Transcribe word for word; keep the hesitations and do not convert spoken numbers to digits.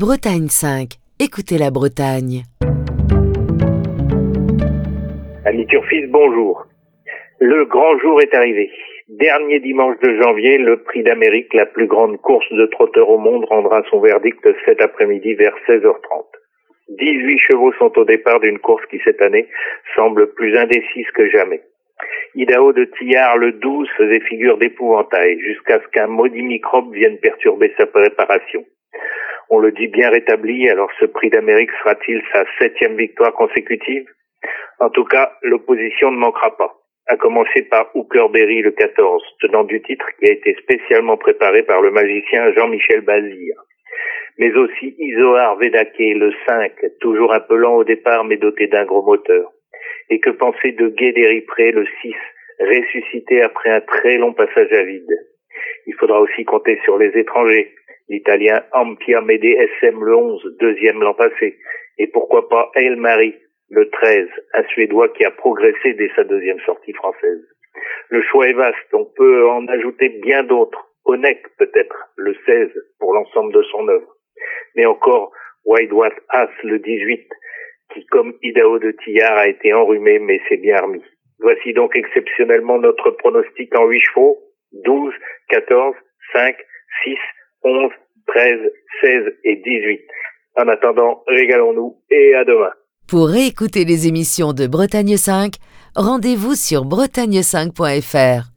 Bretagne cinq. Écoutez la Bretagne. Ami Turfis, bonjour. Le grand jour est arrivé. Dernier dimanche de janvier, le Prix d'Amérique, la plus grande course de trotteurs au monde, rendra son verdict cet après-midi vers seize heures trente. dix-huit chevaux sont au départ d'une course qui, cette année, semble plus indécise que jamais. Idaho de Tillard, le douze, faisait figure d'épouvantail, jusqu'à ce qu'un maudit microbe vienne perturber sa préparation. On le dit bien rétabli, alors ce Prix d'Amérique sera-t-il sa septième victoire consécutive ? En tout cas, l'opposition ne manquera pas. À commencer par Hookerberry, le quatorze, tenant du titre qui a été spécialement préparé par le magicien Jean-Michel Bazir. Mais aussi Izoard Vedake, le cinq, toujours un peu lent au départ mais doté d'un gros moteur. Et que penser de Guédéripré, le six, ressuscité après un très long passage à vide. Il faudra aussi compter sur les étrangers. L'Italien Ampiamede S M, le onze, deuxième l'an passé. Et pourquoi pas El Mari, le treize, un Suédois qui a progressé dès sa deuxième sortie française. Le choix est vaste, on peut en ajouter bien d'autres. Onek peut-être, le seize, pour l'ensemble de son œuvre. Mais encore Wide-Watt As, le dix-huit, qui comme Idaho de Tillard a été enrhumé, mais s'est bien remis. Voici donc exceptionnellement notre pronostic en huit chevaux, douze, quatorze, cinq, six, onze, treize, seize et dix-huit. En attendant, régalons-nous et à demain. Pour réécouter les émissions de Bretagne cinq, rendez-vous sur bretagne cinq point f r.